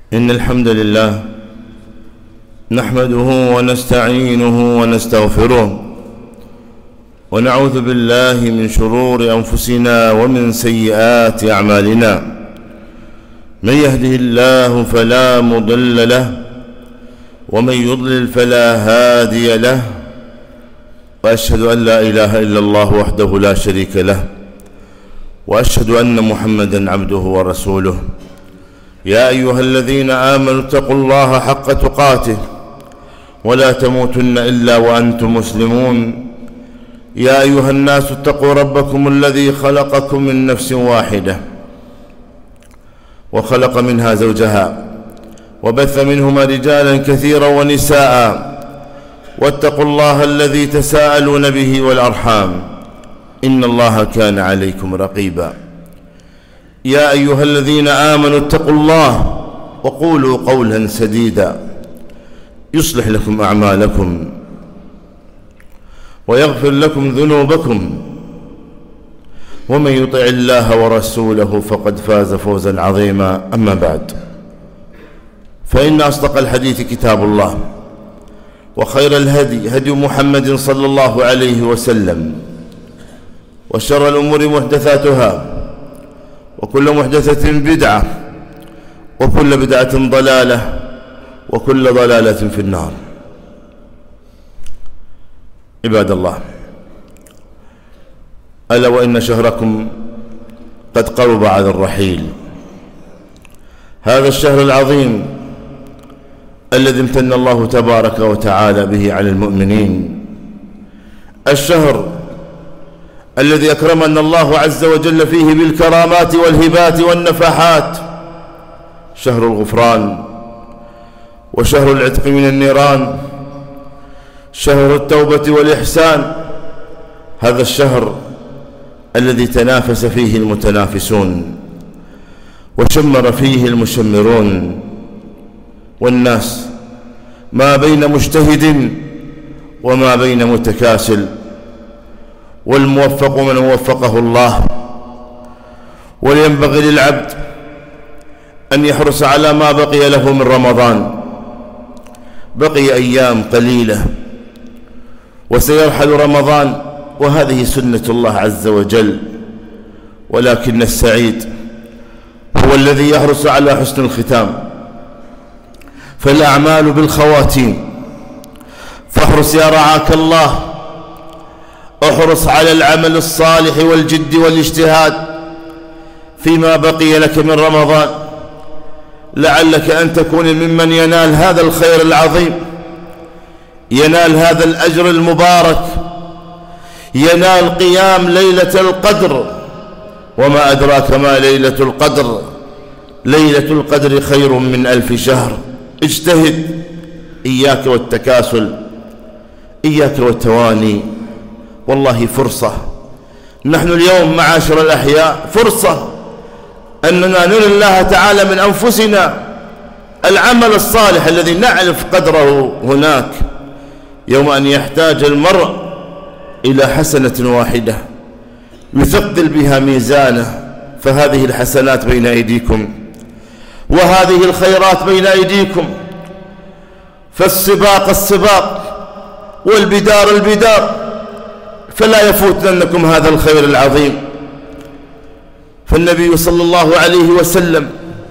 إن الحمد لله نحمده ونستعينه ونستغفره ونعوذ بالله من شرور أنفسنا ومن سيئات أعمالنا. من يهده الله فلا مضل له ومن يضلل فلا هادي له، وأشهد أن لا إله إلا الله وحده لا شريك له، وأشهد أن محمدا عبده ورسوله. يا أيها الذين آمنوا اتقوا الله حق تقاته ولا تموتن إلا وأنتم مسلمون. يا أيها الناس اتقوا ربكم الذي خلقكم من نفس واحدة وخلق منها زوجها وبث منهما رجالا كثيرا ونساء، واتقوا الله الذي تساءلون به والأرحام إن الله كان عليكم رقيبا. يا أيها الذين آمنوا اتقوا الله وقولوا قولا سديدا يصلح لكم أعمالكم ويغفر لكم ذنوبكم، ومن يطع الله ورسوله فقد فاز فوزا عظيما. أما بعد، فإن أصدق الحديث كتاب الله، وخير الهدي هدي محمد صلى الله عليه وسلم، وشر الأمور محدثاتها، وكل محدثة بدعة، وكل بدعة ضلالة، وكل ضلالة في النار. عباد الله، ألا وإن شهركم قد قرب على الرحيل، هذا الشهر العظيم الذي امتن الله تبارك وتعالى به على المؤمنين، الشهر الذي أكرمنا الله عز وجل فيه بالكرامات والهبات والنفحات، شهر الغفران، وشهر العتق من النيران، شهر التوبة والإحسان، هذا الشهر الذي تنافس فيه المتنافسون وشمر فيه المشمرون، والناس ما بين مجتهد وما بين متكاسل، والموفق من وفقه الله. ولينبغي للعبد أن يحرص على ما بقي له من رمضان، بقي أيام قليلة وسيرحل رمضان، وهذه سنة الله عز وجل، ولكن السعيد هو الذي يحرص على حسن الختام، فالأعمال بالخواتيم. فاحرص يا رعاك الله، احرص على العمل الصالح والجد والاجتهاد فيما بقي لك من رمضان، لعلك أن تكون ممن ينال هذا الخير العظيم، ينال هذا الأجر المبارك، ينال قيام ليلة القدر. وما أدراك ما ليلة القدر؟ ليلة القدر خير من 1000 شهر. اجتهد، إياك والتكاسل، إياك والتواني، والله فرصة. نحن اليوم معاشر الأحياء فرصة أننا نرى الله تعالى من أنفسنا العمل الصالح الذي نعرف قدره هناك، يوم أن يحتاج المرء إلى حسنة واحدة يثقل بها ميزانه، فهذه الحسنات بين أيديكم، وهذه الخيرات بين أيديكم، فالسباق السباق، والبدار البدار، فلا يفوتنكم هذا الخير العظيم. فالنبي صلى الله عليه وسلم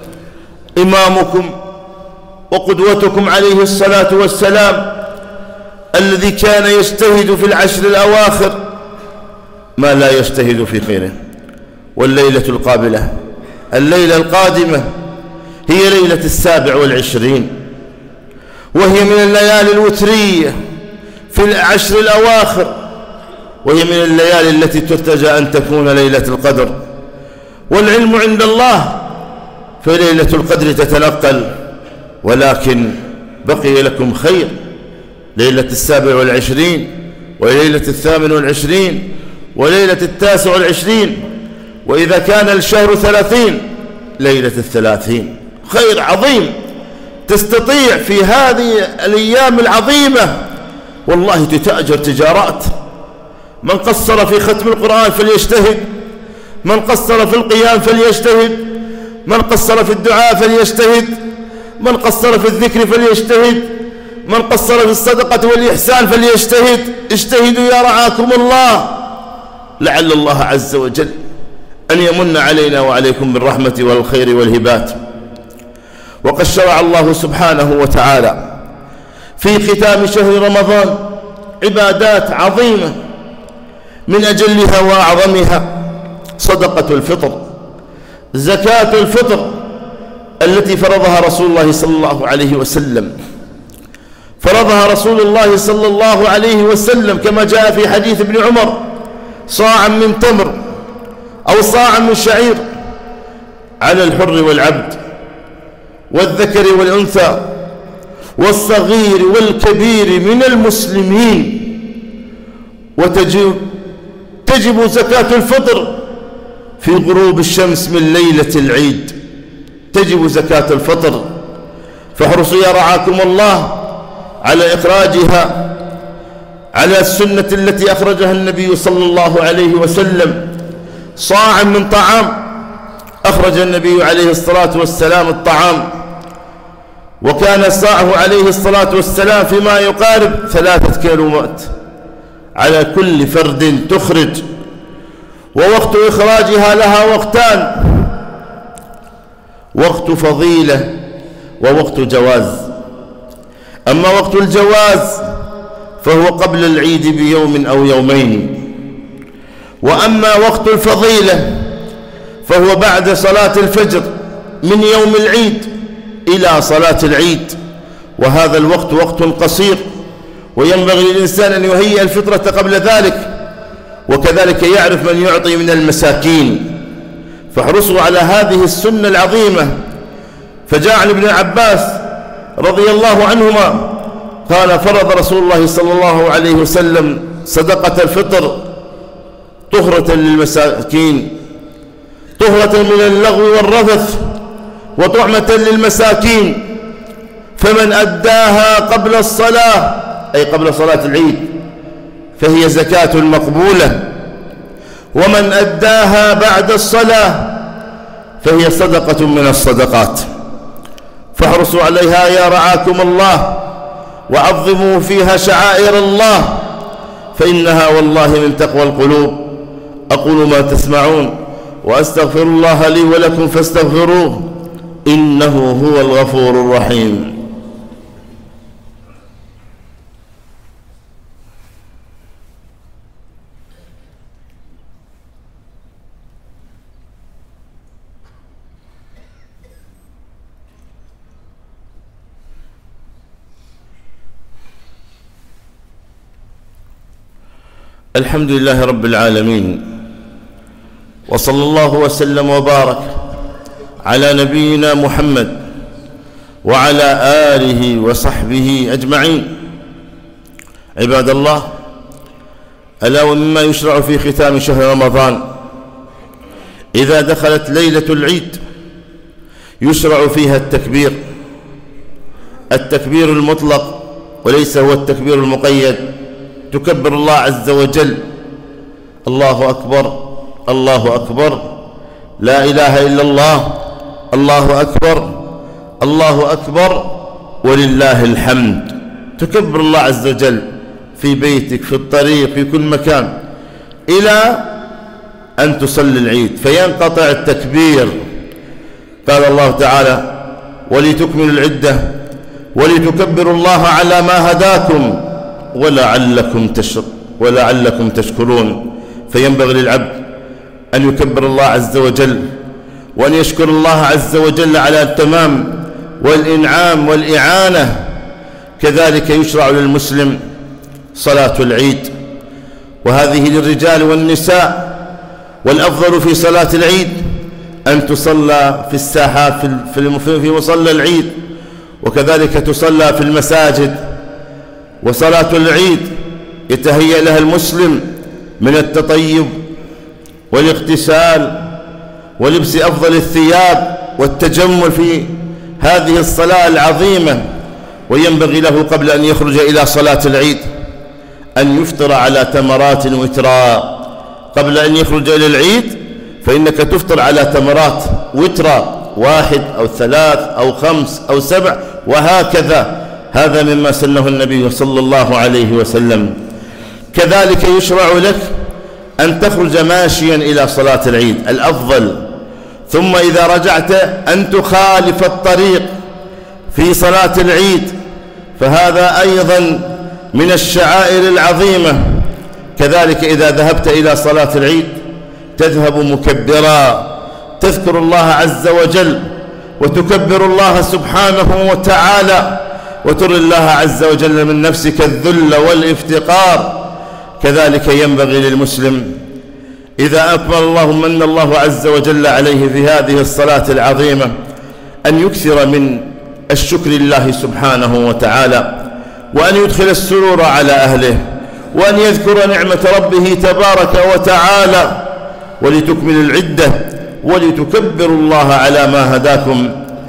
إمامكم وقدوتكم عليه الصلاة والسلام، الذي كان يجتهد في العشر الأواخر ما لا يجتهد في خيره. والليلة القابلة، الليلة القادمة، هي ليلة 27، وهي من الليالي الوترية في العشر الأواخر، وهي من الليالي التي ترتجى أن تكون ليلة القدر. والعلم عند الله، فليلة القدر تتنقل، ولكن بقي لكم خير، ليلة 27 وليلة 28 وليلة 29، وإذا كان الشهر 30 ليلة 30، خير عظيم تستطيع في هذه الأيام العظيمة والله تتأجر تجارات. من قصر في ختم القرآن فليجتهد، من قصر في القيام فليجتهد، من قصر في الدعاء فليجتهد، من قصر في الذكر فليجتهد، من قصر في الصدقة والإحسان فليجتهد. اجتهدوا يا رعاكم الله، لعل الله عز وجل أن يمن علينا وعليكم بالرحمة والخير والهبات. وقد شرع الله سبحانه وتعالى في ختام شهر رمضان عبادات عظيمة، من أجلها وأعظمها صدقة الفطر، زكاة الفطر التي فرضها رسول الله صلى الله عليه وسلم. فرضها رسول الله صلى الله عليه وسلم كما جاء في حديث ابن عمر: صاعا من تمر أو صاعا من شعير على الحر والعبد والذكر والأنثى والصغير والكبير من المسلمين. وتجب زكاة الفطر في غروب الشمس من ليلة العيد، تجب زكاة الفطر، فاحرصوا يا رعاكم الله على إخراجها على السنة التي أخرجها النبي صلى الله عليه وسلم. صاعا من طعام، أخرج النبي عليه الصلاة والسلام الطعام، وكان صاعه عليه الصلاة والسلام فيما يقارب 3 كيلوات على كل فرد تخرج. ووقت إخراجها لها وقتان: وقت فضيلة ووقت جواز. أما وقت الجواز فهو قبل العيد بيوم أو يومين، وأما وقت الفضيلة فهو بعد صلاة الفجر من يوم العيد إلى صلاة العيد، وهذا الوقت وقت قصير، وينبغي للإنسان أن يهيئ الفطرة قبل ذلك، وكذلك يعرف من يعطي من المساكين. فاحرصوا على هذه السنة العظيمة. فجاء عن ابن عباس رضي الله عنهما قال: فرض رسول الله صلى الله عليه وسلم صدقة الفطر طهرة للمساكين، طهرة من اللغو والرفث، وطعمة للمساكين، فمن أداها قبل الصلاة أي قبل صلاة العيد فهي زكاة مقبولة، ومن أداها بعد الصلاة فهي صدقة من الصدقات. فاحرصوا عليها يا رعاكم الله، وعظموا فيها شعائر الله، فإنها والله من تقوى القلوب. أقول ما تسمعون وأستغفر الله لي ولكم فاستغفروه إنه هو الغفور الرحيم. الحمد لله رب العالمين، وصلى الله وسلم وبارك على نبينا محمد وعلى آله وصحبه أجمعين. عباد الله، ألا ومما يشرع في ختام شهر رمضان إذا دخلت ليلة العيد يشرع فيها التكبير المطلق، وليس هو التكبير المقيد. تكبر الله عز وجل: الله أكبر، الله أكبر، لا إله إلا الله، الله أكبر، الله أكبر، ولله الحمد. تكبر الله عز وجل في بيتك، في الطريق، في كل مكان، إلى أن تصلي العيد فينقطع التكبير. قال الله تعالى: ولتكملوا العدة ولتكبروا الله على ما هداكم ولعلكم تشكرون. فينبغي للعبد أن يكبر الله عز وجل، وأن يشكر الله عز وجل على التمام والإنعام والإعانة. كذلك يشرع للمسلم صلاة العيد، وهذه للرجال والنساء، والأفضل في صلاة العيد أن تصلى في الساحات في مصلى العيد، وكذلك تصلى في المساجد. وصلاة العيد يتهيأ لها المسلم من التطيب والاغتسال ولبس أفضل الثياب والتجمل في هذه الصلاة العظيمة. وينبغي له قبل أن يخرج إلى صلاة العيد أن يفطر على تمرات وتراء. قبل أن يخرج إلى العيد فإنك تفطر على تمرات وتراء، 1 أو 3 أو 5 أو 7 وهكذا. هذا مما سنه النبي صلى الله عليه وسلم. كذلك يشرع لك أن تخرج ماشيا إلى صلاة العيد الأفضل، ثم إذا رجعت أن تخالف الطريق في صلاة العيد، فهذا أيضا من الشعائر العظيمة. كذلك إذا ذهبت إلى صلاة العيد تذهب مكبرا، تذكر الله عز وجل وتكبر الله سبحانه وتعالى، وتري الله عز وجل من نفسك الذل والافتقار. كذلك ينبغي للمسلم إذا أكمل الله من الله عز وجل عليه في هذه الصلاة العظيمة أن يكثر من الشكر لله سبحانه وتعالى، وأن يدخل السرور على أهله، وأن يذكر نعمة ربه تبارك وتعالى، ولتكمل العدة ولتكبروا الله على ما هداكم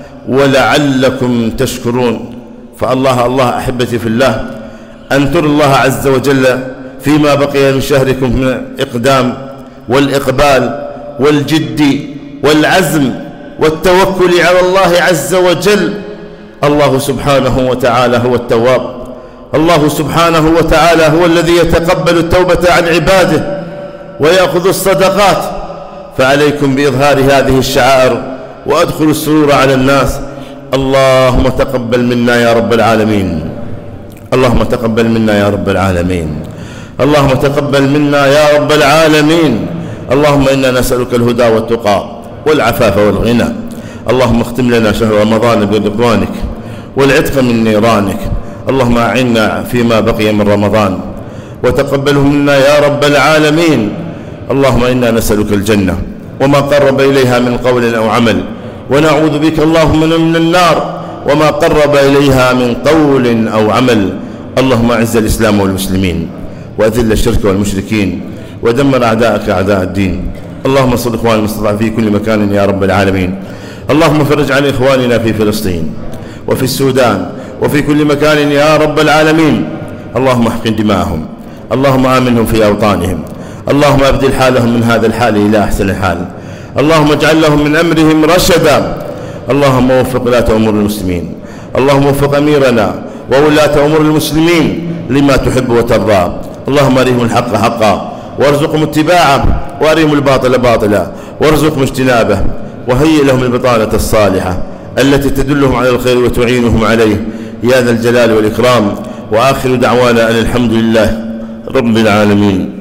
ولعلكم تشكرون. فالله أحبتي في الله أن تروا الله عز وجل فيما بقي من شهركم من الإقدام والإقبال والجد والعزم والتوكل على الله عز وجل. الله سبحانه وتعالى هو التواب، الله سبحانه وتعالى هو الذي يتقبل التوبة عن عباده ويأخذ الصدقات. فعليكم بإظهار هذه الشعائر وأدخلوا السرور على الناس. اللهم تقبل منا يا رب العالمين، اللهم تقبل منا يا رب العالمين، اللهم تقبل منا يا رب العالمين. اللهم إنا نسألك الهدى والتقى والعفاف والغنى. اللهم اختم لنا شهر رمضان برضوانك والعتق من نيرانك. اللهم أعنا فيما بقي من رمضان وتقبله منا يا رب العالمين. اللهم إنا نسألك الجنة وما قرب إليها من قول أو عمل، ونعوذ بك اللهم من النار وما قرب إليها من قول أو عمل. اللهم أعز الإسلام والمسلمين وأذل الشرك والمشركين ودمر أعداءك أعداء الدين. اللهم انصر إخواننا المستضعفين في كل مكان يا رب العالمين. اللهم فرج عن إخواننا في فلسطين وفي السودان وفي كل مكان يا رب العالمين. اللهم احقن دماءهم، اللهم آمنهم في أوطانهم، اللهم أبدل حالهم من هذا الحال إلى أحسن الحال. اللهم اجعل لهم من أمرهم رشدا. اللهم وفق ولاة أمور المسلمين، اللهم وفق أميرنا وولاة أمور المسلمين لما تحب وترضى. اللهم أرهم الحق حقا وارزقهم اتباعه، وأرهم الباطل باطلا وارزقهم اجتنابه، وهيئ لهم البطانة الصالحة التي تدلهم على الخير وتعينهم عليه يا ذا الجلال والإكرام. وآخر دعوانا أن الحمد لله رب العالمين.